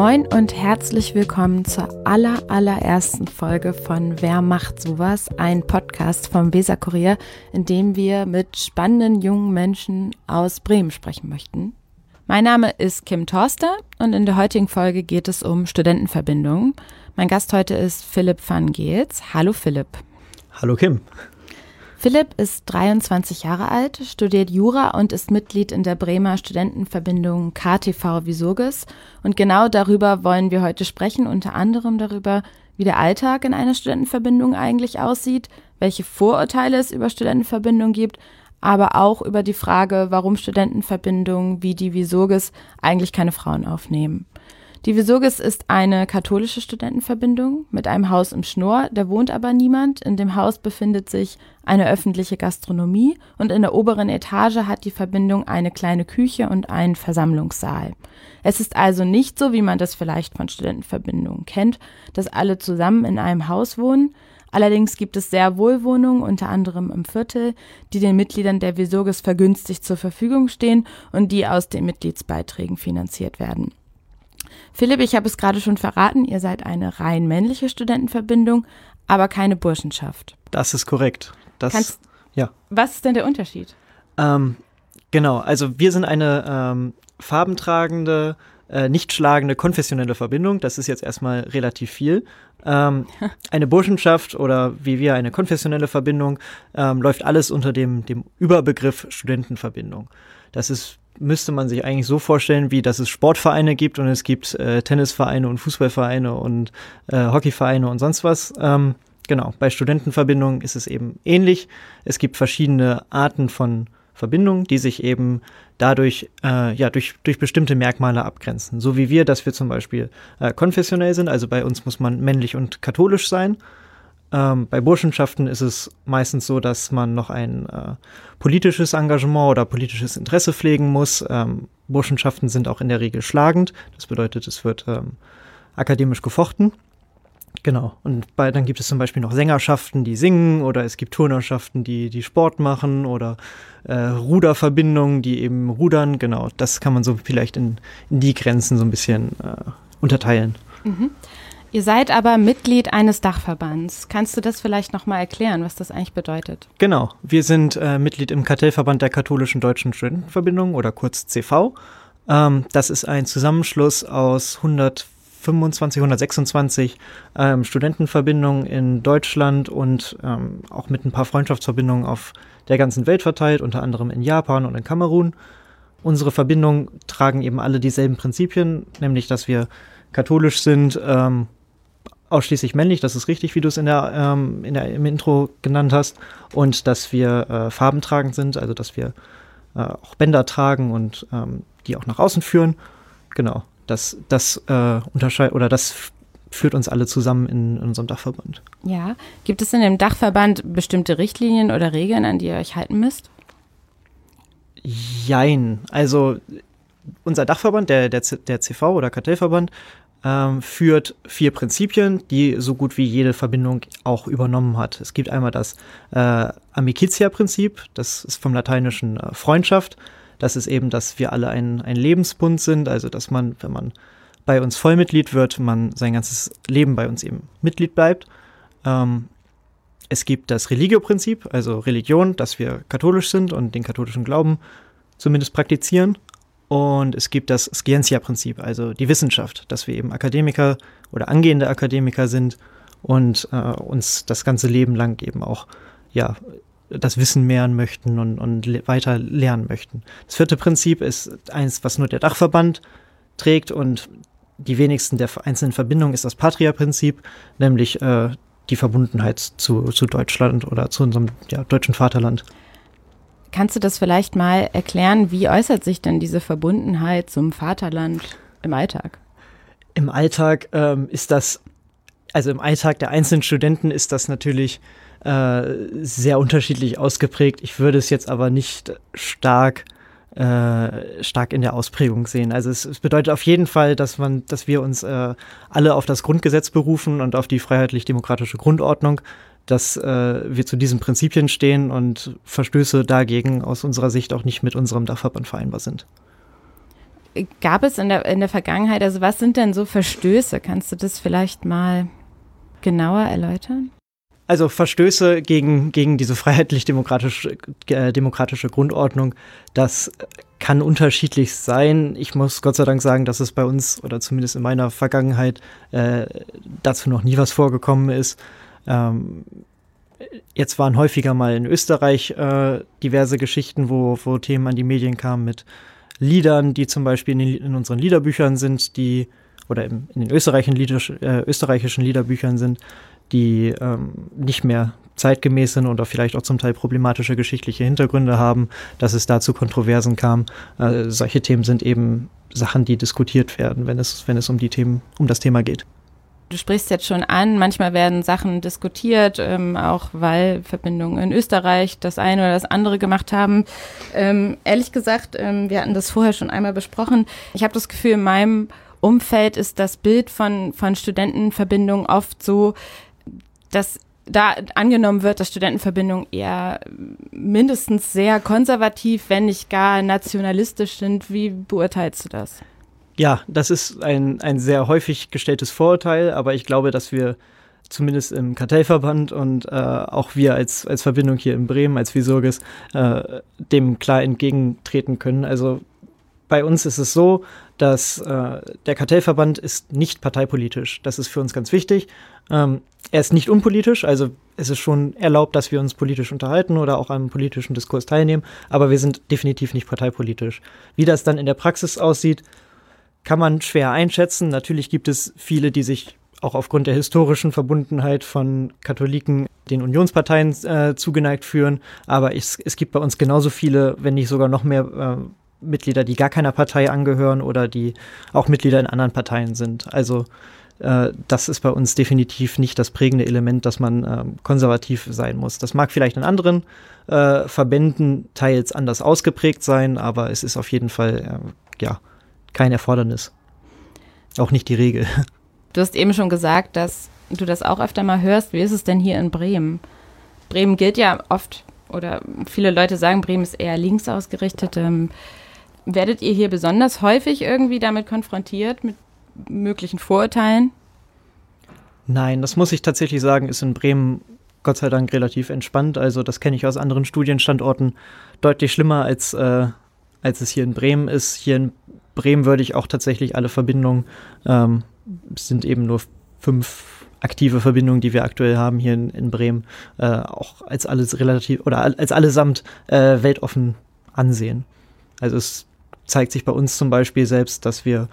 Moin und herzlich willkommen zur allerersten Folge von Wer macht sowas? Ein Podcast vom Weser-Kurier, in dem wir mit spannenden jungen Menschen aus Bremen sprechen möchten. Mein Name ist Kim Torster und in der heutigen Folge geht es um Studentenverbindungen. Mein Gast heute ist Philipp van Geels. Hallo Philipp. Hallo Kim. Philipp ist 23 Jahre alt, studiert Jura und ist Mitglied in der Bremer Studentenverbindung KTV Visurgis. Und genau darüber wollen wir heute sprechen, unter anderem darüber, wie der Alltag in einer Studentenverbindung eigentlich aussieht, welche Vorurteile es über Studentenverbindungen gibt, aber auch über die Frage, warum Studentenverbindungen wie die Visurgis eigentlich keine Frauen aufnehmen. Die Visurgis ist eine katholische Studentenverbindung mit einem Haus im Schnoor, da wohnt aber niemand. In dem Haus befindet sich eine öffentliche Gastronomie und in der oberen Etage hat die Verbindung eine kleine Küche und einen Versammlungssaal. Es ist also nicht so, wie man das vielleicht von Studentenverbindungen kennt, dass alle zusammen in einem Haus wohnen. Allerdings gibt es sehr wohl Wohnungen, unter anderem im Viertel, die den Mitgliedern der Visurgis vergünstigt zur Verfügung stehen und die aus den Mitgliedsbeiträgen finanziert werden. Philipp, ich habe es gerade schon verraten, ihr seid eine rein männliche Studentenverbindung, aber keine Burschenschaft. Das ist korrekt. Was ist denn der Unterschied? Genau, also wir sind eine farbentragende, nicht schlagende, konfessionelle Verbindung. Das ist jetzt erstmal relativ viel. Eine Burschenschaft oder wie wir eine konfessionelle Verbindung läuft alles unter dem Überbegriff Studentenverbindung. Müsste man sich eigentlich so vorstellen, wie dass es Sportvereine gibt und es gibt Tennisvereine und Fußballvereine und Hockeyvereine und sonst was. Genau, bei Studentenverbindungen ist es eben ähnlich. Es gibt verschiedene Arten von Verbindungen, die sich eben dadurch durch bestimmte Merkmale abgrenzen. So wie wir, dass wir zum Beispiel konfessionell sind, also bei uns muss man männlich und katholisch sein. Bei Burschenschaften ist es meistens so, dass man noch ein politisches Engagement oder politisches Interesse pflegen muss. Burschenschaften sind auch in der Regel schlagend. Das bedeutet, es wird akademisch gefochten. Genau. Und dann gibt es zum Beispiel noch Sängerschaften, die singen, oder es gibt Turnerschaften, die Sport machen, oder Ruderverbindungen, die eben rudern. Genau, das kann man so vielleicht in die Grenzen so ein bisschen unterteilen. Mhm. Ihr seid aber Mitglied eines Dachverbands. Kannst du das vielleicht nochmal erklären, was das eigentlich bedeutet? Genau, wir sind Mitglied im Kartellverband der Katholischen Deutschen Studentenverbindung oder kurz CV. Das ist ein Zusammenschluss aus 126 Studentenverbindungen in Deutschland und auch mit ein paar Freundschaftsverbindungen auf der ganzen Welt verteilt, unter anderem in Japan und in Kamerun. Unsere Verbindungen tragen eben alle dieselben Prinzipien, nämlich dass wir katholisch sind, ausschließlich männlich, das ist richtig, wie du es im Intro genannt hast, und dass wir farbentragend sind, also dass wir auch Bänder tragen und die auch nach außen führen. Genau, das führt uns alle zusammen in unserem Dachverband. Ja, gibt es in dem Dachverband bestimmte Richtlinien oder Regeln, an die ihr euch halten müsst? Jein, also unser Dachverband, der CV oder Kartellverband, führt 4 Prinzipien, die so gut wie jede Verbindung auch übernommen hat. Es gibt einmal das Amicitia-Prinzip, das ist vom lateinischen Freundschaft. Das ist eben, dass wir alle ein Lebensbund sind, also dass man, wenn man bei uns Vollmitglied wird, man sein ganzes Leben bei uns eben Mitglied bleibt. Es gibt das Religio-Prinzip, also Religion, dass wir katholisch sind und den katholischen Glauben zumindest praktizieren. Und es gibt das Scientia-Prinzip, also die Wissenschaft, dass wir eben Akademiker oder angehende Akademiker sind und uns das ganze Leben lang eben auch das Wissen mehren möchten und weiter lernen möchten. Das 4. Prinzip ist eins, was nur der Dachverband trägt, und die wenigsten der einzelnen Verbindungen ist das Patria-Prinzip, nämlich die Verbundenheit zu Deutschland oder zu unserem deutschen Vaterland. Kannst du das vielleicht mal erklären, wie äußert sich denn diese Verbundenheit zum Vaterland im Alltag? Im Alltag im Alltag der einzelnen Studenten ist das natürlich sehr unterschiedlich ausgeprägt. Ich würde es jetzt aber nicht stark in der Ausprägung sehen. Also es bedeutet auf jeden Fall, dass wir uns alle auf das Grundgesetz berufen und auf die freiheitlich-demokratische Grundordnung, dass wir zu diesen Prinzipien stehen und Verstöße dagegen aus unserer Sicht auch nicht mit unserem Dachverband vereinbar sind. Gab es in der Vergangenheit, also was sind denn so Verstöße? Kannst du das vielleicht mal genauer erläutern? Also Verstöße gegen diese freiheitlich-demokratische Grundordnung, das kann unterschiedlich sein. Ich muss Gott sei Dank sagen, dass es bei uns oder zumindest in meiner Vergangenheit dazu noch nie was vorgekommen ist. Jetzt waren häufiger mal in Österreich diverse Geschichten, wo Themen an die Medien kamen mit Liedern, die zum Beispiel in unseren Liederbüchern sind, oder in den österreichischen Liederbüchern sind, die nicht mehr zeitgemäß sind oder vielleicht auch zum Teil problematische geschichtliche Hintergründe haben, dass es da zu Kontroversen kam. Solche Themen sind eben Sachen, die diskutiert werden, wenn es um das Thema geht. Du sprichst jetzt schon an, manchmal werden Sachen diskutiert, auch weil Verbindungen in Österreich das eine oder das andere gemacht haben. Ehrlich gesagt, wir hatten das vorher schon einmal besprochen. Ich habe das Gefühl, in meinem Umfeld ist das Bild von Studentenverbindungen oft so, dass da angenommen wird, dass Studentenverbindungen eher mindestens sehr konservativ, wenn nicht gar nationalistisch sind. Wie beurteilst du das? Ja, das ist ein sehr häufig gestelltes Vorurteil, aber ich glaube, dass wir zumindest im Kartellverband und auch wir als Verbindung hier in Bremen, als Visurgis, dem klar entgegentreten können. Also bei uns ist es so, dass der Kartellverband ist nicht parteipolitisch. Das ist für uns ganz wichtig. Er ist nicht unpolitisch, also es ist schon erlaubt, dass wir uns politisch unterhalten oder auch am politischen Diskurs teilnehmen, aber wir sind definitiv nicht parteipolitisch. Wie das dann in der Praxis aussieht, kann man schwer einschätzen. Natürlich gibt es viele, die sich auch aufgrund der historischen Verbundenheit von Katholiken den Unionsparteien zugeneigt fühlen, aber es gibt bei uns genauso viele, wenn nicht sogar noch mehr Mitglieder, die gar keiner Partei angehören oder die auch Mitglieder in anderen Parteien sind. Also das ist bei uns definitiv nicht das prägende Element, dass man konservativ sein muss. Das mag vielleicht in anderen Verbänden teils anders ausgeprägt sein, aber es ist auf jeden Fall kein Erfordernis. Auch nicht die Regel. Du hast eben schon gesagt, dass du das auch öfter mal hörst. Wie ist es denn hier in Bremen? Bremen gilt ja oft, oder viele Leute sagen, Bremen ist eher links ausgerichtet. Werdet ihr hier besonders häufig irgendwie damit konfrontiert, mit möglichen Vorurteilen? Nein, das muss ich tatsächlich sagen, ist in Bremen Gott sei Dank relativ entspannt. Also das kenne ich aus anderen Studienstandorten deutlich schlimmer, als es hier in Bremen ist. Hier in Bremen würde ich auch tatsächlich alle Verbindungen, es sind eben nur 5 aktive Verbindungen, die wir aktuell haben hier in Bremen, auch als alles relativ oder als allesamt weltoffen ansehen. Also es zeigt sich bei uns zum Beispiel selbst, dass wir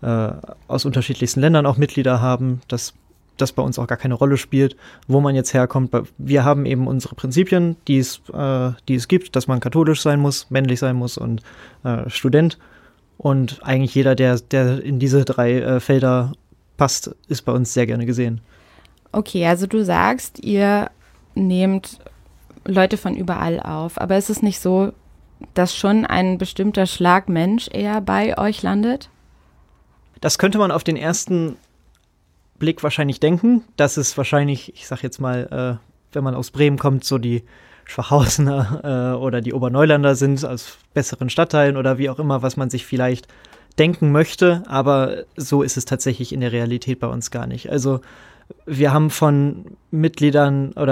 aus unterschiedlichsten Ländern auch Mitglieder haben, dass das bei uns auch gar keine Rolle spielt, wo man jetzt herkommt. Wir haben eben unsere Prinzipien, die es gibt, dass man katholisch sein muss, männlich sein muss und Student. Und eigentlich jeder, der in diese 3 Felder passt, ist bei uns sehr gerne gesehen. Okay, also du sagst, ihr nehmt Leute von überall auf, aber ist es nicht so, dass schon ein bestimmter Schlag Mensch eher bei euch landet? Das könnte man auf den ersten Blick wahrscheinlich denken, dass es wahrscheinlich, ich sag jetzt mal, wenn man aus Bremen kommt, so die Schwachhausener oder die Oberneulander sind, aus besseren Stadtteilen oder wie auch immer, was man sich vielleicht denken möchte, aber so ist es tatsächlich in der Realität bei uns gar nicht. Also wir haben Mitglieder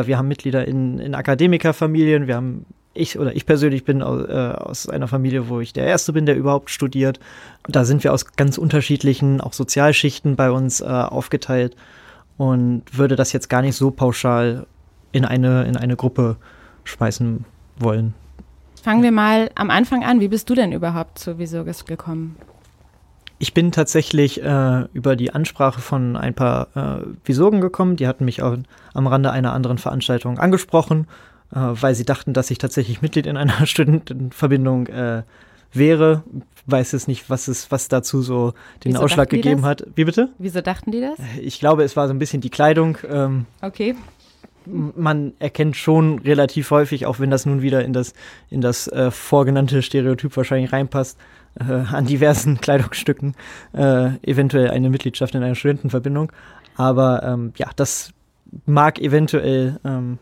in Akademikerfamilien, ich persönlich bin aus einer Familie, wo ich der Erste bin, der überhaupt studiert. Da sind wir aus ganz unterschiedlichen, auch Sozialschichten bei uns aufgeteilt und würde das jetzt gar nicht so pauschal in eine Gruppe schmeißen wollen. Fangen wir mal am Anfang an. Wie bist du denn überhaupt zu Visurgis gekommen? Ich bin tatsächlich über die Ansprache von ein paar Visurgen gekommen. Die hatten mich auch am Rande einer anderen Veranstaltung angesprochen, weil sie dachten, dass ich tatsächlich Mitglied in einer Studentenverbindung wäre. Weiß jetzt nicht, was dazu so den Ausschlag gegeben hat. Wie bitte? Wieso dachten die das? Ich glaube, es war so ein bisschen die Kleidung. Okay. Man erkennt schon relativ häufig, auch wenn das nun wieder in das vorgenannte Stereotyp wahrscheinlich reinpasst, an diversen Kleidungsstücken eventuell eine Mitgliedschaft in einer Studentenverbindung. Aber das mag eventuell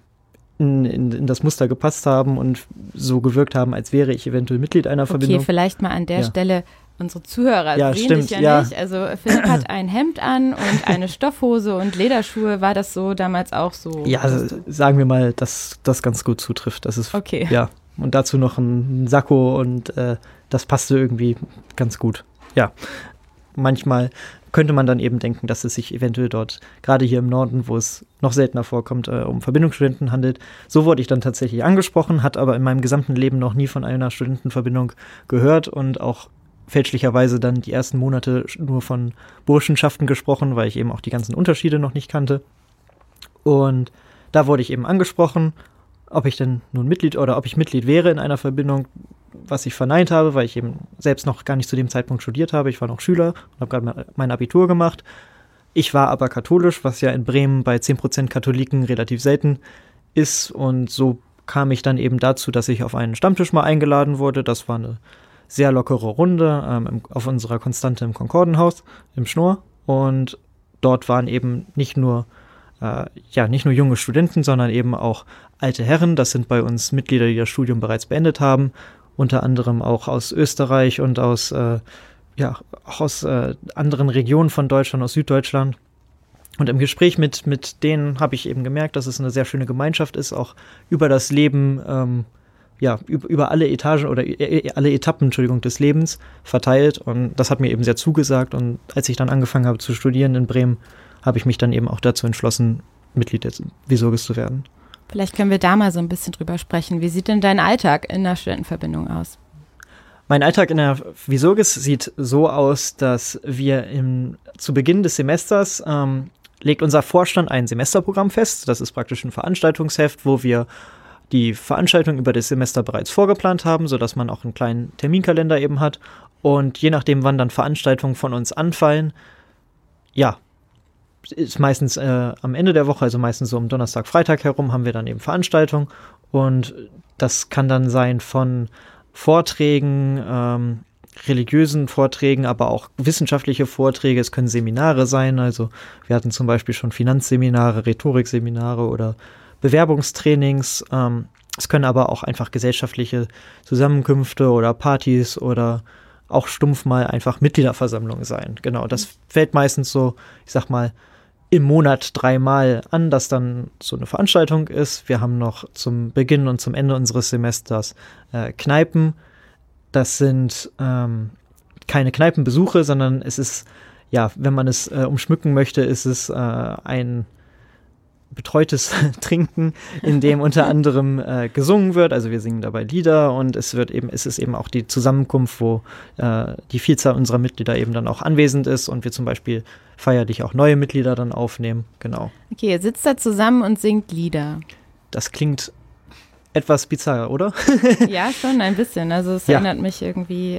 in das Muster gepasst haben und so gewirkt haben, als wäre ich eventuell Mitglied einer Verbindung. Okay, vielleicht mal an der Stelle, unsere Zuhörer Ja, sehen stimmt, dich ja ja. nicht. Also Philipp hat ein Hemd an und eine Stoffhose und Lederschuhe. War das so damals auch so? Ja, also, sagen wir mal, dass das ganz gut zutrifft. Das ist, okay. Ja, und dazu noch ein Sakko und das passte irgendwie ganz gut. Ja, manchmal könnte man dann eben denken, dass es sich eventuell dort, gerade hier im Norden, wo es noch seltener vorkommt, um Verbindungsstudenten handelt. So wurde ich dann tatsächlich angesprochen, hat aber in meinem gesamten Leben noch nie von einer Studentenverbindung gehört und auch fälschlicherweise dann die ersten Monate nur von Burschenschaften gesprochen, weil ich eben auch die ganzen Unterschiede noch nicht kannte. Und da wurde ich eben angesprochen, ob ich denn nun Mitglied oder ob ich Mitglied wäre in einer Verbindung, was ich verneint habe, weil ich eben selbst noch gar nicht zu dem Zeitpunkt studiert habe. Ich war noch Schüler und habe gerade mein Abitur gemacht. Ich war aber katholisch, was ja in Bremen bei 10% Katholiken relativ selten ist. Und so kam ich dann eben dazu, dass ich auf einen Stammtisch mal eingeladen wurde. Das war eine sehr lockere Runde auf unserer Konstante im Konkordenhaus, im Schnorr. Und dort waren eben nicht nur junge Studenten, sondern eben auch alte Herren. Das sind bei uns Mitglieder, die das Studium bereits beendet haben. Unter anderem auch aus Österreich und auch aus anderen Regionen von Deutschland, aus Süddeutschland. Und im Gespräch mit denen habe ich eben gemerkt, dass es eine sehr schöne Gemeinschaft ist, auch über das Leben, über alle Etagen oder alle Etappen, des Lebens verteilt. Und das hat mir eben sehr zugesagt. Und als ich dann angefangen habe zu studieren in Bremen, habe ich mich dann eben auch dazu entschlossen, Mitglied des Visorgis zu werden. Vielleicht können wir da mal so ein bisschen drüber sprechen. Wie sieht denn dein Alltag in der Studentenverbindung aus? Mein Alltag in der Visorgis sieht so aus, dass wir zu Beginn des Semesters legt unser Vorstand ein Semesterprogramm fest. Das ist praktisch ein Veranstaltungsheft, wo wir die Veranstaltung über das Semester bereits vorgeplant haben, sodass man auch einen kleinen Terminkalender eben hat. Und je nachdem, wann dann Veranstaltungen von uns anfallen, ist meistens am Ende der Woche, also meistens so um Donnerstag, Freitag herum, haben wir dann eben Veranstaltungen. Und das kann dann sein von Vorträgen, religiösen Vorträgen, aber auch wissenschaftliche Vorträge. Es können Seminare sein. Also wir hatten zum Beispiel schon Finanzseminare, Rhetorikseminare oder Bewerbungstrainings. Es können aber auch einfach gesellschaftliche Zusammenkünfte oder Partys oder auch stumpf mal einfach Mitgliederversammlungen sein. Genau, das fällt meistens so, ich sag mal, im Monat 3-mal an, dass dann so eine Veranstaltung ist. Wir haben noch zum Beginn und zum Ende unseres Semesters Kneipen. Das sind keine Kneipenbesuche, sondern es ist, wenn man es umschmücken möchte, ist es ein betreutes Trinken, in dem unter anderem gesungen wird. Also wir singen dabei Lieder und es ist eben auch die Zusammenkunft, wo die Vielzahl unserer Mitglieder eben dann auch anwesend ist und wir zum Beispiel feierlich auch neue Mitglieder dann aufnehmen. Genau. Okay, ihr sitzt da zusammen und singt Lieder. Das klingt etwas bizarr, oder? Ja, schon ein bisschen. Also es erinnert mich irgendwie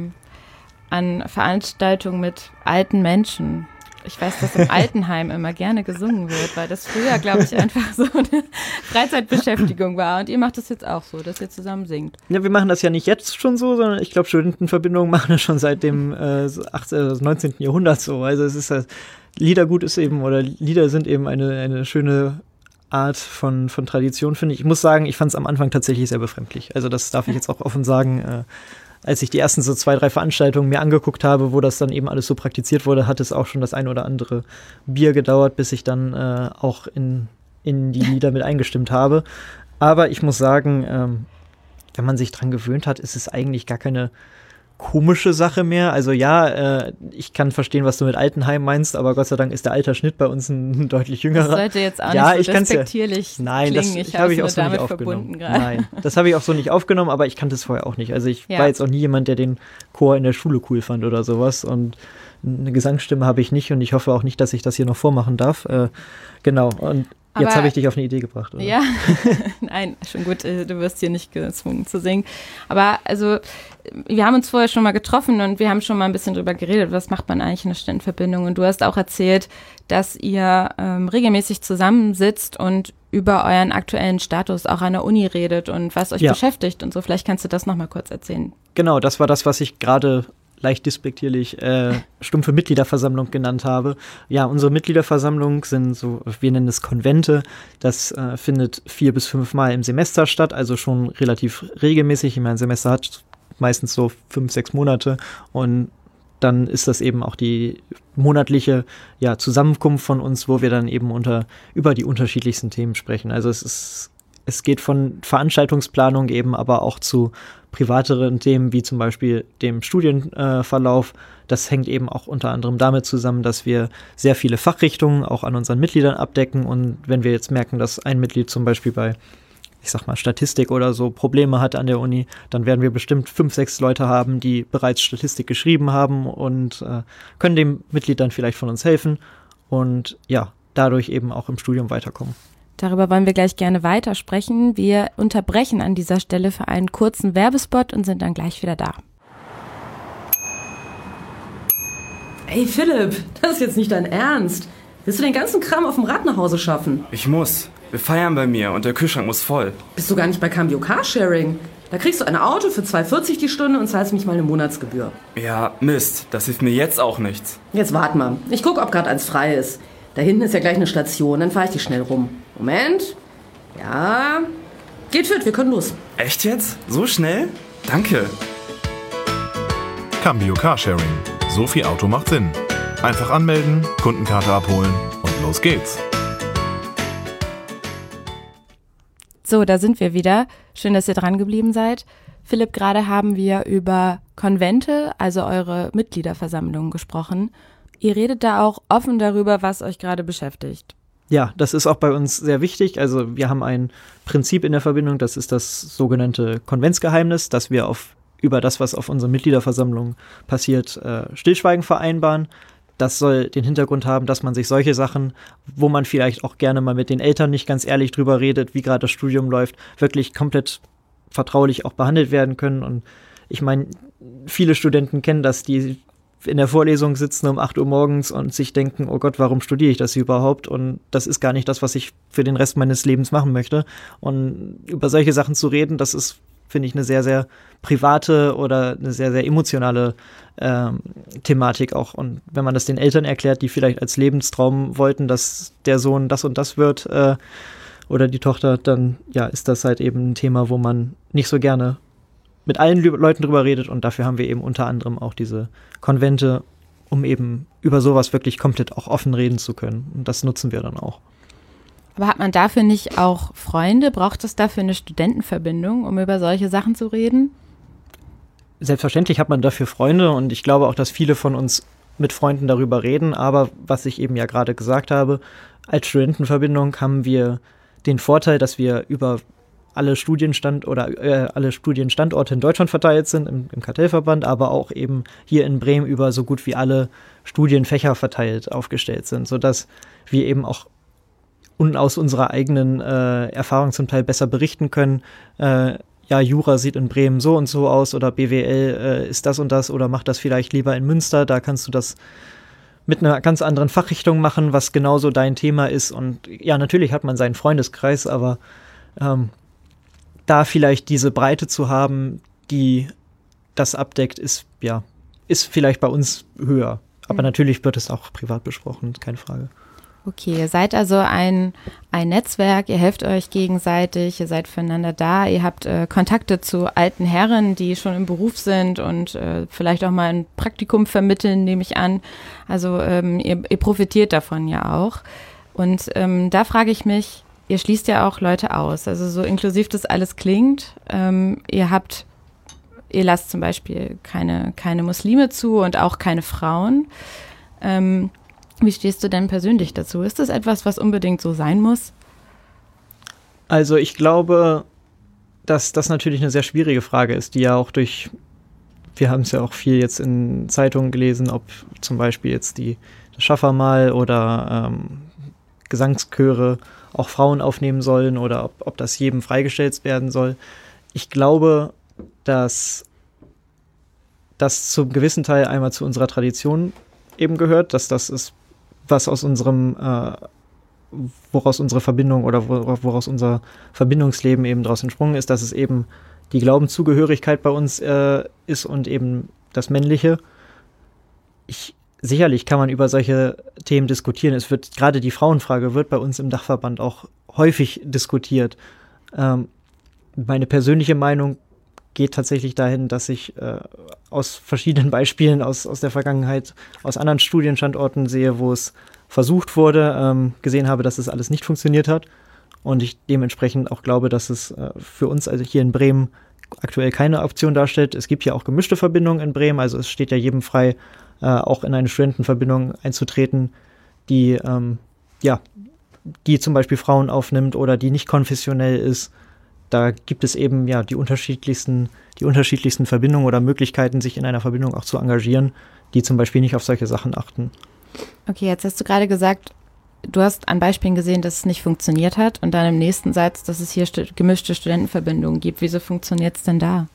an Veranstaltungen mit alten Menschen. Ich weiß, dass im Altenheim immer gerne gesungen wird, weil das früher, glaube ich, einfach so eine Freizeitbeschäftigung war. Und ihr macht das jetzt auch so, dass ihr zusammen singt. Ja, wir machen das ja nicht jetzt schon so, sondern ich glaube, Studentenverbindungen machen das schon seit dem 19. Jahrhundert so. Also es ist Liedergut ist eben, oder Lieder sind eben eine schöne Art von Tradition, finde ich. Ich muss sagen, ich fand es am Anfang tatsächlich sehr befremdlich. Also das darf ich jetzt auch offen sagen. Als ich die ersten so 2-3 Veranstaltungen mir angeguckt habe, wo das dann eben alles so praktiziert wurde, hat es auch schon das ein oder andere Bier gedauert, bis ich dann auch in die Lieder mit eingestimmt habe. Aber ich muss sagen, wenn man sich dran gewöhnt hat, ist es eigentlich gar keine komische Sache mehr. Also ich kann verstehen, was du mit Altenheim meinst, aber Gott sei Dank ist der Altersschnitt bei uns ein deutlich jüngerer. Das sollte jetzt auch nicht so respektierlich Nein, klingen. das habe ich auch so nicht aufgenommen. Nein, das habe ich auch so nicht aufgenommen, aber ich kannte es vorher auch nicht. Also ich war jetzt auch nie jemand, der den Chor in der Schule cool fand oder sowas und eine Gesangsstimme habe ich nicht und ich hoffe auch nicht, dass ich das hier noch vormachen darf. Genau, und jetzt habe ich dich auf eine Idee gebracht, oder? Ja, nein, schon gut, du wirst hier nicht gezwungen zu singen. Aber also, wir haben uns vorher schon mal getroffen und wir haben schon mal ein bisschen drüber geredet, was macht man eigentlich in einer Studentenverbindung. Und du hast auch erzählt, dass ihr regelmäßig zusammensitzt und über euren aktuellen Status auch an der Uni redet und was euch beschäftigt und so. Vielleicht kannst du das nochmal kurz erzählen. Genau, das war das, was ich gerade leicht despektierlich stumpfe Mitgliederversammlung genannt habe. Ja, unsere Mitgliederversammlung sind so, wir nennen es Konvente. Das findet 4 bis 5 Mal im Semester statt, also schon relativ regelmäßig. Ich meine, ein Semester hat meistens so 5, 6 Monate und dann ist das eben auch die monatliche Zusammenkunft von uns, wo wir dann eben über die unterschiedlichsten Themen sprechen. Also es geht von Veranstaltungsplanung eben aber auch zu privateren Themen, wie zum Beispiel dem Studienverlauf. Das hängt eben auch unter anderem damit zusammen, dass wir sehr viele Fachrichtungen auch an unseren Mitgliedern abdecken. Und wenn wir jetzt merken, dass ein Mitglied zum Beispiel bei, ich sag mal, Statistik oder so Probleme hat an der Uni, dann werden wir bestimmt 5, 6 Leute haben, die bereits Statistik geschrieben haben und können dem Mitglied dann vielleicht von uns helfen und dadurch eben auch im Studium weiterkommen. Darüber wollen wir gleich gerne weitersprechen. Wir unterbrechen an dieser Stelle für einen kurzen Werbespot und sind dann gleich wieder da. Ey Philipp, das ist jetzt nicht dein Ernst. Willst du den ganzen Kram auf dem Rad nach Hause schaffen? Ich muss. Wir feiern bei mir und der Kühlschrank muss voll. Bist du gar nicht bei Cambio Carsharing? Da kriegst du ein Auto für 2,40 die Stunde und zahlst mich mal eine Monatsgebühr. Ja, Mist. Das hilft mir jetzt auch nichts. Jetzt wart mal. Ich guck, ob gerade eins frei ist. Da hinten ist ja gleich eine Station, dann fahre ich dich schnell rum. Moment. Ja. Geht fit, wir können los. Echt jetzt? So schnell? Danke. Cambio Carsharing. So viel Auto macht Sinn. Einfach anmelden, Kundenkarte abholen und los geht's. So, da sind wir wieder. Schön, dass ihr dran geblieben seid. Philipp, gerade haben wir über Konvente, also eure Mitgliederversammlungen, gesprochen. Ihr redet da auch offen darüber, was euch gerade beschäftigt. Ja, das ist auch bei uns sehr wichtig. Also wir haben ein Prinzip in der Verbindung, das ist das sogenannte Konventsgeheimnis, dass wir über das, was auf unseren Mitgliederversammlungen passiert, Stillschweigen vereinbaren. Das soll den Hintergrund haben, dass man sich solche Sachen, wo man vielleicht auch gerne mal mit den Eltern nicht ganz ehrlich drüber redet, wie gerade das Studium läuft, wirklich komplett vertraulich auch behandelt werden können. Und ich meine, viele Studenten kennen das, die in der Vorlesung sitzen um 8 Uhr morgens und sich denken, oh Gott, warum studiere ich das überhaupt? Und das ist gar nicht das, was ich für den Rest meines Lebens machen möchte. Und über solche Sachen zu reden, das ist, finde ich, eine sehr, sehr private oder eine sehr, sehr emotionale Thematik auch. Und wenn man das den Eltern erklärt, die vielleicht als Lebenstraum wollten, dass der Sohn das und das wird oder die Tochter, dann ist das halt eben ein Thema, wo man nicht so gerne mit allen Leuten drüber redet. Und dafür haben wir eben unter anderem auch diese Konvente, um eben über sowas wirklich komplett auch offen reden zu können. Und das nutzen wir dann auch. Aber hat man dafür nicht auch Freunde? Braucht es dafür eine Studentenverbindung, um über solche Sachen zu reden? Selbstverständlich hat man dafür Freunde und ich glaube auch, dass viele von uns mit Freunden darüber reden. Aber was ich eben ja gerade gesagt habe, als Studentenverbindung haben wir den Vorteil, dass wir über alle alle Studienstandorte in Deutschland verteilt sind, im Kartellverband, aber auch eben hier in Bremen über so gut wie alle Studienfächer verteilt aufgestellt sind, sodass wir eben auch aus unserer eigenen Erfahrung zum Teil besser berichten können. Jura sieht in Bremen so und so aus oder BWL ist das und das oder mach das vielleicht lieber in Münster, da kannst du das mit einer ganz anderen Fachrichtung machen, was genauso dein Thema ist. Und ja, natürlich hat man seinen Freundeskreis, aber da vielleicht diese Breite zu haben, die das abdeckt, ist vielleicht bei uns höher. Aber natürlich wird es auch privat besprochen, keine Frage. Okay, ihr seid also ein Netzwerk, ihr helft euch gegenseitig, ihr seid füreinander da, ihr habt Kontakte zu alten Herren, die schon im Beruf sind und vielleicht auch mal ein Praktikum vermitteln, nehme ich an. Also ihr profitiert davon ja auch. Und da frage ich mich, ihr schließt ja auch Leute aus, also so inklusiv das alles klingt. Ihr lasst zum Beispiel keine Muslime zu und auch keine Frauen. Wie stehst du denn persönlich dazu? Ist das etwas, was unbedingt so sein muss? Also ich glaube, dass das natürlich eine sehr schwierige Frage ist, die ja auch wir haben es ja auch viel jetzt in Zeitungen gelesen, ob zum Beispiel jetzt das Schaffermal oder Gesangschöre auch Frauen aufnehmen sollen oder ob das jedem freigestellt werden soll. Ich glaube, dass das zum gewissen Teil einmal zu unserer Tradition eben gehört, dass das ist, was aus woraus unsere Verbindung oder woraus unser Verbindungsleben eben daraus entsprungen ist, dass es eben die Glaubenszugehörigkeit bei uns ist und eben das Männliche. Sicherlich kann man über solche Themen diskutieren. Gerade die Frauenfrage wird bei uns im Dachverband auch häufig diskutiert. Meine persönliche Meinung geht tatsächlich dahin, dass ich aus verschiedenen Beispielen aus der Vergangenheit, aus anderen Studienstandorten sehe, wo es versucht wurde, gesehen habe, dass es alles nicht funktioniert hat. Und ich dementsprechend auch glaube, dass es für uns, also hier in Bremen, aktuell keine Option darstellt. Es gibt ja auch gemischte Verbindungen in Bremen, also es steht ja jedem frei, auch in eine Studentenverbindung einzutreten, die zum Beispiel Frauen aufnimmt oder die nicht konfessionell ist. Da gibt es eben die unterschiedlichsten Verbindungen oder Möglichkeiten, sich in einer Verbindung auch zu engagieren, die zum Beispiel nicht auf solche Sachen achten. Okay, jetzt hast du gerade gesagt, du hast an Beispielen gesehen, dass es nicht funktioniert hat und dann im nächsten Satz, dass es hier gemischte Studentenverbindungen gibt. Wieso funktioniert es denn da?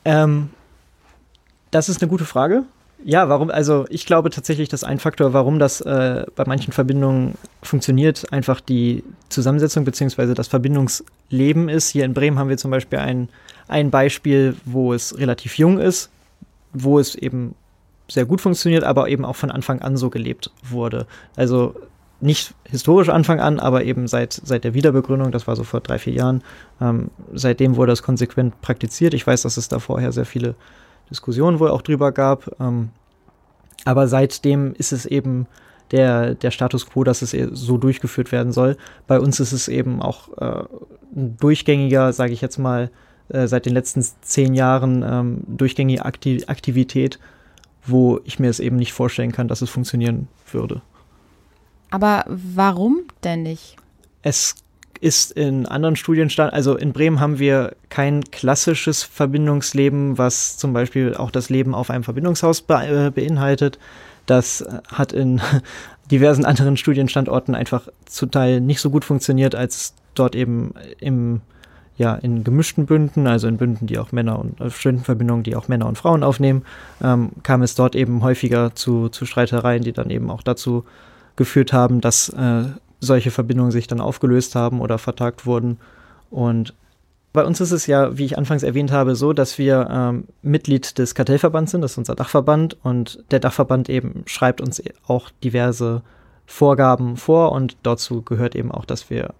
Das ist eine gute Frage. Ja, warum? Also ich glaube tatsächlich, dass ein Faktor, warum das bei manchen Verbindungen funktioniert, einfach die Zusammensetzung bzw. das Verbindungsleben ist. Hier in Bremen haben wir zum Beispiel ein Beispiel, wo es relativ jung ist, wo es eben sehr gut funktioniert, aber eben auch von Anfang an so gelebt wurde. Also nicht historisch Anfang an, aber eben seit der Wiederbegründung, das war so vor 3-4 Jahren, seitdem wurde das konsequent praktiziert. Ich weiß, dass es da vorher sehr viele Diskussionen wohl auch drüber gab. Aber seitdem ist es eben der Status quo, dass es so durchgeführt werden soll. Bei uns ist es eben auch ein durchgängiger, sage ich jetzt mal, seit den letzten 10 Jahren durchgängige Aktivität, wo ich mir es eben nicht vorstellen kann, dass es funktionieren würde. Aber warum denn nicht? Es ist in anderen Studienstandorten, also in Bremen haben wir kein klassisches Verbindungsleben, was zum Beispiel auch das Leben auf einem Verbindungshaus beinhaltet. Das hat in diversen anderen Studienstandorten einfach zum Teil nicht so gut funktioniert, als dort eben in gemischten Bünden, also in Bünden, die auch Männer und Studentenverbindungen, die auch Männer und Frauen aufnehmen, kam es dort eben häufiger zu Streitereien, die dann eben auch dazu geführt haben, dass solche Verbindungen sich dann aufgelöst haben oder vertagt wurden. Und bei uns ist es ja, wie ich anfangs erwähnt habe, so, dass wir Mitglied des Kartellverbands sind, das ist unser Dachverband, und der Dachverband eben schreibt uns auch diverse Vorgaben vor und dazu gehört eben auch, dass wir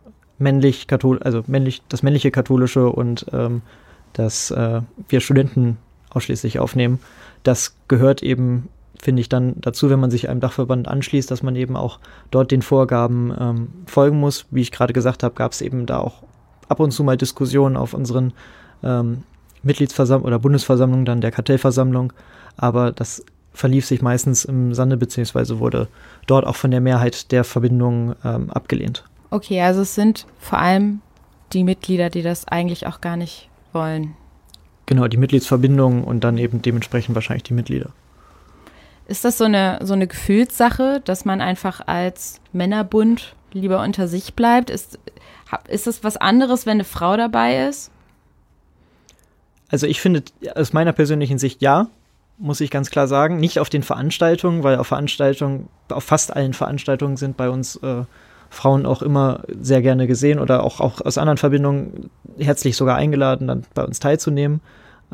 das männliche Katholische und dass wir Studenten ausschließlich aufnehmen. Das gehört eben, finde ich, dann dazu, wenn man sich einem Dachverband anschließt, dass man eben auch dort den Vorgaben folgen muss. Wie ich gerade gesagt habe, gab es eben da auch ab und zu mal Diskussionen auf unseren Mitgliedsversammlungen oder Bundesversammlungen, dann der Kartellversammlung, aber das verlief sich meistens im Sande, beziehungsweise wurde dort auch von der Mehrheit der Verbindungen abgelehnt. Okay, also es sind vor allem die Mitglieder, die das eigentlich auch gar nicht wollen. Genau, die Mitgliedsverbindungen und dann eben dementsprechend wahrscheinlich die Mitglieder. Ist das so eine Gefühlssache, dass man einfach als Männerbund lieber unter sich bleibt? Ist das was anderes, wenn eine Frau dabei ist? Also ich finde, aus meiner persönlichen Sicht ja, muss ich ganz klar sagen. Nicht auf den Veranstaltungen, weil auf fast allen Veranstaltungen sind bei uns Frauen auch immer sehr gerne gesehen oder auch aus anderen Verbindungen herzlich sogar eingeladen, dann bei uns teilzunehmen.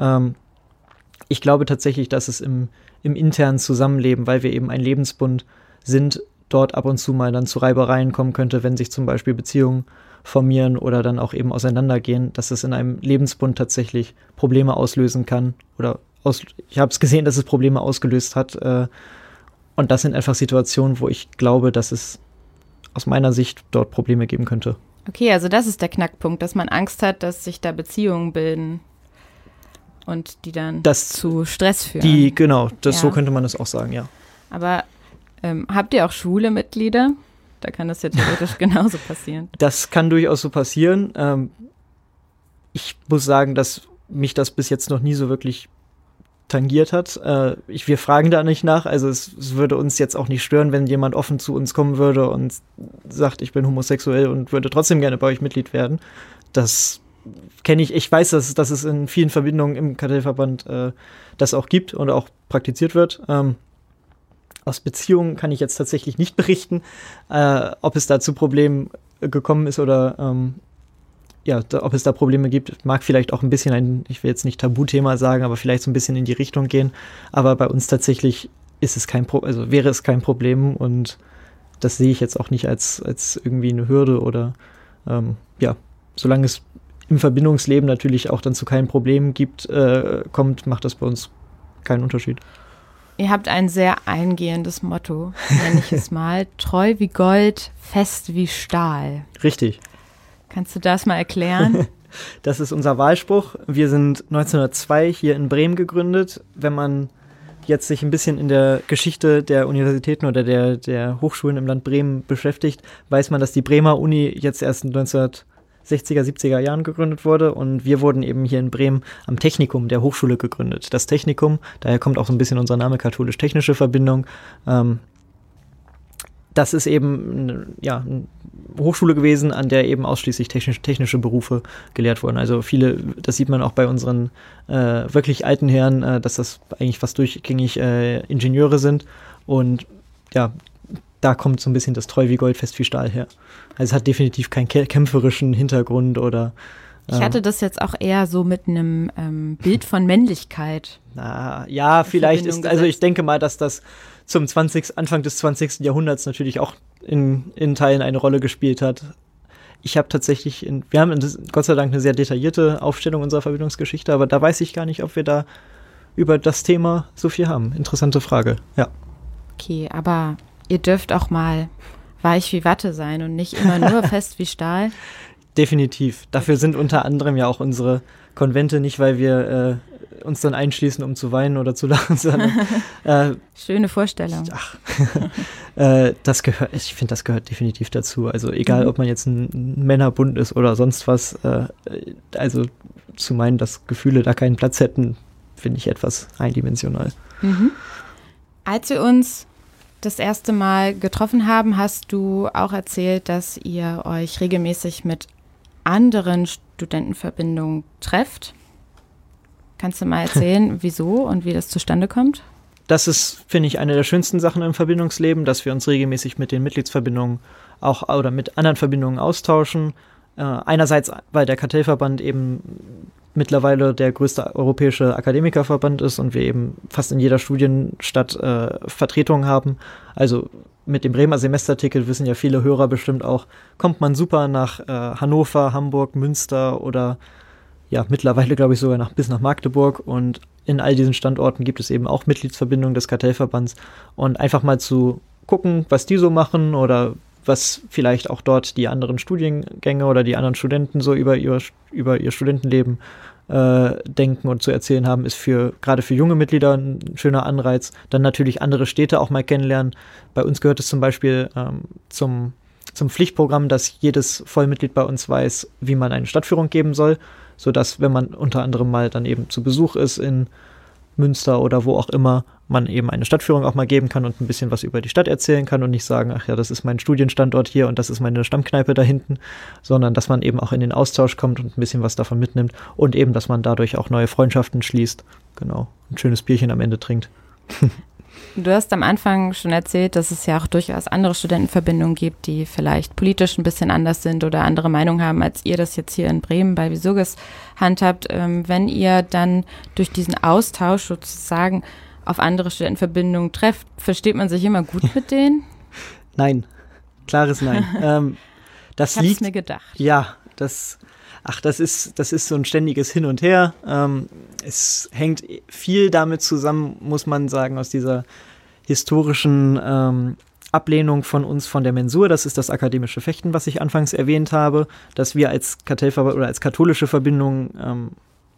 Ich glaube tatsächlich, dass es im internen Zusammenleben, weil wir eben ein Lebensbund sind, dort ab und zu mal dann zu Reibereien kommen könnte, wenn sich zum Beispiel Beziehungen formieren oder dann auch eben auseinandergehen, dass es in einem Lebensbund tatsächlich Probleme auslösen kann ich habe es gesehen, dass es Probleme ausgelöst hat und das sind einfach Situationen, wo ich glaube, dass es aus meiner Sicht dort Probleme geben könnte. Okay, also das ist der Knackpunkt, dass man Angst hat, dass sich da Beziehungen bilden und die dann zu Stress führen. So könnte man es auch sagen, ja. Aber habt ihr auch schwule Mitglieder? Da kann das ja theoretisch genauso passieren. Das kann durchaus so passieren. Ich muss sagen, dass mich das bis jetzt noch nie so wirklich tangiert hat. Wir fragen da nicht nach, also es würde uns jetzt auch nicht stören, wenn jemand offen zu uns kommen würde und sagt, ich bin homosexuell und würde trotzdem gerne bei euch Mitglied werden. Das kenne ich. Ich weiß, dass es in vielen Verbindungen im Kartellverband das auch gibt und auch praktiziert wird. Aus Beziehungen kann ich jetzt tatsächlich nicht berichten, ob es da zu Problemen gekommen ist oder ob es da Probleme gibt. Mag vielleicht auch ein bisschen ich will jetzt nicht Tabuthema sagen, aber vielleicht so ein bisschen in die Richtung gehen. Aber bei uns tatsächlich wäre es kein Problem und das sehe ich jetzt auch nicht als irgendwie eine Hürde oder solange es im Verbindungsleben natürlich auch dann zu keinen Problemen kommt, macht das bei uns keinen Unterschied. Ihr habt ein sehr eingehendes Motto, nenne ich es mal. Treu wie Gold, fest wie Stahl. Richtig. Kannst du das mal erklären? Das ist unser Wahlspruch. Wir sind 1902 hier in Bremen gegründet. Wenn man jetzt sich ein bisschen in der Geschichte der Universitäten oder der Hochschulen im Land Bremen beschäftigt, weiß man, dass die Bremer Uni jetzt erst in 1960er, 70er Jahren gegründet wurde und wir wurden eben hier in Bremen am Technikum der Hochschule gegründet. Das Technikum, daher kommt auch so ein bisschen unser Name katholisch-technische Verbindung. Das ist eben eine Hochschule gewesen, an der eben ausschließlich technische Berufe gelehrt wurden. Also viele, das sieht man auch bei unseren wirklich alten Herren, dass das eigentlich fast durchgängig Ingenieure sind. Und ja, da kommt so ein bisschen das Treu wie Gold, fest wie Stahl her. Also es hat definitiv keinen kämpferischen Hintergrund oder ich hatte das jetzt auch eher so mit einem Bild von Männlichkeit. Ja, vielleicht ist, also ich denke mal, dass das Anfang des 20. Jahrhunderts natürlich auch in Teilen eine Rolle gespielt hat. Ich habe tatsächlich, wir haben Gott sei Dank eine sehr detaillierte Aufstellung unserer Verbindungsgeschichte, aber da weiß ich gar nicht, ob wir da über das Thema so viel haben. Interessante Frage, ja. Okay, aber ihr dürft auch mal weich wie Watte sein und nicht immer nur fest wie Stahl. Definitiv. Dafür sind unter anderem ja auch unsere Konvente, nicht weil wir uns dann einschließen, um zu weinen oder zu lachen, sondern schöne Vorstellung. Ich finde, das gehört definitiv dazu. Also egal, ob man jetzt ein Männerbund ist oder sonst was, also zu meinen, dass Gefühle da keinen Platz hätten, finde ich etwas eindimensional. Mhm. Als wir uns das erste Mal getroffen haben, hast du auch erzählt, dass ihr euch regelmäßig mit anderen Studentenverbindungen trefft. Kannst du mal erzählen, wieso und wie das zustande kommt? Das ist, finde ich, eine der schönsten Sachen im Verbindungsleben, dass wir uns regelmäßig mit den Mitgliedsverbindungen auch oder mit anderen Verbindungen austauschen. Einerseits, weil der Kartellverband eben mittlerweile der größte europäische Akademikerverband ist und wir eben fast in jeder Studienstadt Vertretungen haben. Also mit dem Bremer Semesterticket wissen ja viele Hörer bestimmt auch, kommt man super nach Hannover, Hamburg, Münster oder ja, mittlerweile glaube ich sogar bis nach Magdeburg und in all diesen Standorten gibt es eben auch Mitgliedsverbindungen des Kartellverbands und einfach mal zu gucken, was die so machen oder was vielleicht auch dort die anderen Studiengänge oder die anderen Studenten so über ihr Studentenleben denken und zu erzählen haben, ist gerade für junge Mitglieder ein schöner Anreiz. Dann natürlich andere Städte auch mal kennenlernen. Bei uns gehört es zum Beispiel zum Pflichtprogramm, dass jedes Vollmitglied bei uns weiß, wie man eine Stadtführung geben soll, sodass, wenn man unter anderem mal dann eben zu Besuch ist in Münster oder wo auch immer, man eben eine Stadtführung auch mal geben kann und ein bisschen was über die Stadt erzählen kann und nicht sagen, ach ja, das ist mein Studienstandort hier und das ist meine Stammkneipe da hinten, sondern dass man eben auch in den Austausch kommt und ein bisschen was davon mitnimmt und eben, dass man dadurch auch neue Freundschaften schließt. Genau, ein schönes Bierchen am Ende trinkt. Du hast am Anfang schon erzählt, dass es ja auch durchaus andere Studentenverbindungen gibt, die vielleicht politisch ein bisschen anders sind oder andere Meinungen haben, als ihr das jetzt hier in Bremen bei Visurgis handhabt. Wenn ihr dann durch diesen Austausch sozusagen auf andere Studentenverbindungen trefft, versteht man sich immer gut mit denen? Nein, klares Nein. Ich habe es mir gedacht. Ja, das ist so ein ständiges Hin und Her. Es hängt viel damit zusammen, muss man sagen, aus dieser historischen Ablehnung von uns von der Mensur. Das ist das akademische Fechten, was ich anfangs erwähnt habe, dass wir als Kartellverband oder als katholische Verbindung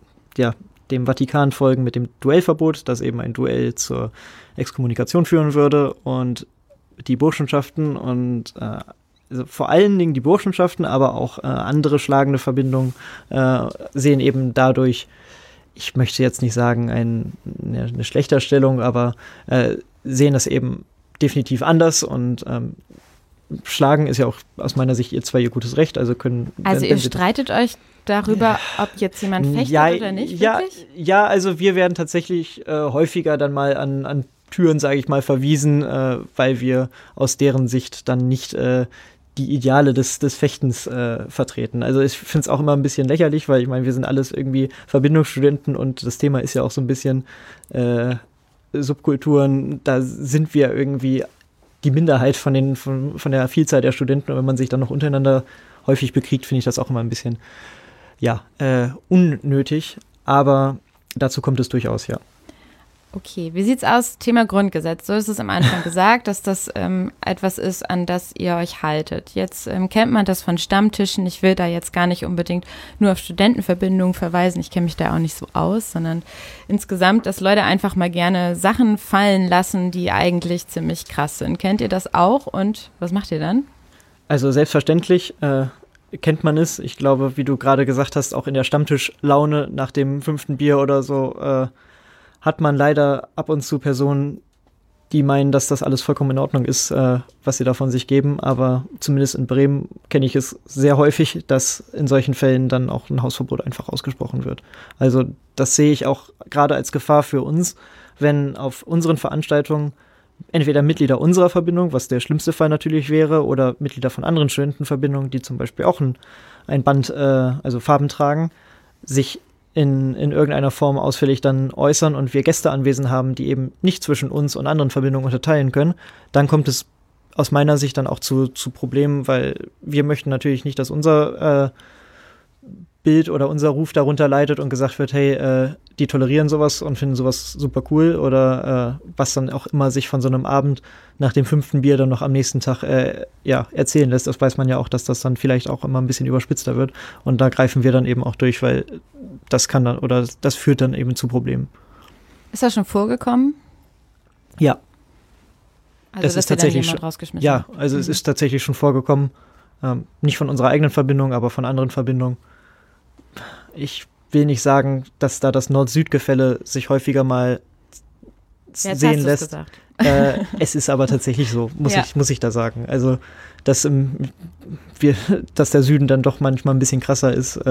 dem Vatikan folgen mit dem Duellverbot, das eben ein Duell zur Exkommunikation führen würde und die Burschenschaften und also vor allen Dingen die Burschenschaften, aber auch andere schlagende Verbindungen sehen eben dadurch, ich möchte jetzt nicht sagen eine Schlechterstellung, aber sehen das eben definitiv anders und Schlagen ist ja auch aus meiner Sicht ihr gutes Recht. Also ihr streitet euch darüber, ob jetzt jemand fechtet oder nicht, wirklich? Ja, also wir werden tatsächlich häufiger dann mal an Türen, sage ich mal, verwiesen, weil wir aus deren Sicht dann nicht die Ideale des Fechtens vertreten. Also ich finde es auch immer ein bisschen lächerlich, weil ich meine, wir sind alles irgendwie Verbindungsstudenten und das Thema ist ja auch so ein bisschen Subkulturen. Da sind wir irgendwie die Minderheit von der Vielzahl der Studenten und wenn man sich dann noch untereinander häufig bekriegt, finde ich das auch immer ein bisschen unnötig, aber dazu kommt es durchaus, ja. Okay, wie sieht's aus? Thema Grundgesetz. So ist es am Anfang gesagt, dass das etwas ist, an das ihr euch haltet. Jetzt kennt man das von Stammtischen. Ich will da jetzt gar nicht unbedingt nur auf Studentenverbindungen verweisen. Ich kenne mich da auch nicht so aus, sondern insgesamt, dass Leute einfach mal gerne Sachen fallen lassen, die eigentlich ziemlich krass sind. Kennt ihr das auch und was macht ihr dann? Also selbstverständlich kennt man es. Ich glaube, wie du gerade gesagt hast, auch in der Stammtischlaune nach dem 5. Bier oder so hat man leider ab und zu Personen, die meinen, dass das alles vollkommen in Ordnung ist, was sie da von sich geben. Aber zumindest in Bremen kenne ich es sehr häufig, dass in solchen Fällen dann auch ein Hausverbot einfach ausgesprochen wird. Also das sehe ich auch gerade als Gefahr für uns, wenn auf unseren Veranstaltungen entweder Mitglieder unserer Verbindung, was der schlimmste Fall natürlich wäre, oder Mitglieder von anderen Studentenverbindungen, die zum Beispiel auch ein Band, also Farben tragen, sich in irgendeiner Form ausfällig dann äußern und wir Gäste anwesend haben, die eben nicht zwischen uns und anderen Verbindungen unterteilen können, dann kommt es aus meiner Sicht dann auch zu Problemen, weil wir möchten natürlich nicht, dass unser Bild oder unser Ruf darunter leidet und gesagt wird, hey, die tolerieren sowas und finden sowas super cool oder was dann auch immer sich von so einem Abend nach dem 5. Bier dann noch am nächsten Tag erzählen lässt. Das weiß man ja auch, dass das dann vielleicht auch immer ein bisschen überspitzter wird und da greifen wir dann eben auch durch, weil das kann dann oder das führt dann eben zu Problemen. Ist das schon vorgekommen? Ja. Also das dass ist tatsächlich jemand schon, rausgeschmissen? ja, also es ist tatsächlich schon vorgekommen. Nicht von unserer eigenen Verbindung, aber von anderen Verbindungen. Ich will nicht sagen, dass da das Nord-Süd-Gefälle sich häufiger mal sehen lässt. Es ist aber tatsächlich so, muss ich da sagen. Also, dass der Süden dann doch manchmal ein bisschen krasser ist,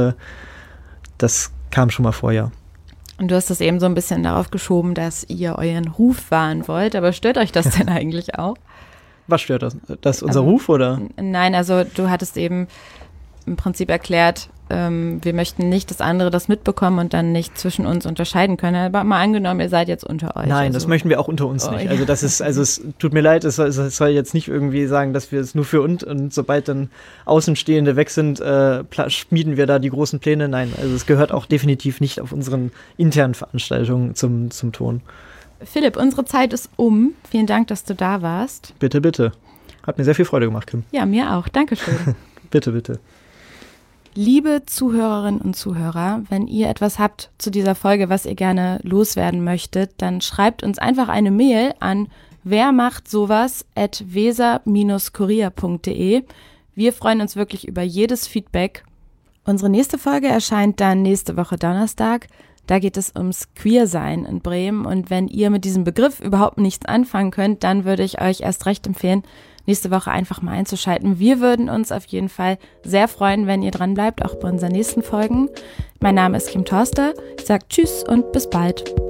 das kam schon mal vor, ja. Und du hast das eben so ein bisschen darauf geschoben, dass ihr euren Ruf wahren wollt, aber stört euch das denn eigentlich auch? Was stört das? Das unser Ruf, oder? Nein, also du hattest eben im Prinzip erklärt, wir möchten nicht, dass andere das mitbekommen und dann nicht zwischen uns unterscheiden können. Aber mal angenommen, ihr seid jetzt unter euch. Nein, also, das möchten wir auch unter uns nicht. Also es tut mir leid, es soll jetzt nicht irgendwie sagen, dass wir es nur für uns und sobald dann Außenstehende weg sind, schmieden wir da die großen Pläne. Nein, also es gehört auch definitiv nicht auf unseren internen Veranstaltungen zum Ton. Philipp, unsere Zeit ist um. Vielen Dank, dass du da warst. Bitte, bitte. Hat mir sehr viel Freude gemacht, Kim. Ja, mir auch. Dankeschön. Bitte, bitte. Liebe Zuhörerinnen und Zuhörer, wenn ihr etwas habt zu dieser Folge, was ihr gerne loswerden möchtet, dann schreibt uns einfach eine Mail an wermachtsowas@weser-kurier.de. Wir freuen uns wirklich über jedes Feedback. Unsere nächste Folge erscheint dann nächste Woche Donnerstag. Da geht es ums Queersein in Bremen und wenn ihr mit diesem Begriff überhaupt nichts anfangen könnt, dann würde ich euch erst recht empfehlen, nächste Woche einfach mal einzuschalten. Wir würden uns auf jeden Fall sehr freuen, wenn ihr dran bleibt, auch bei unseren nächsten Folgen. Mein Name ist Kim Torster. Ich sage Tschüss und bis bald.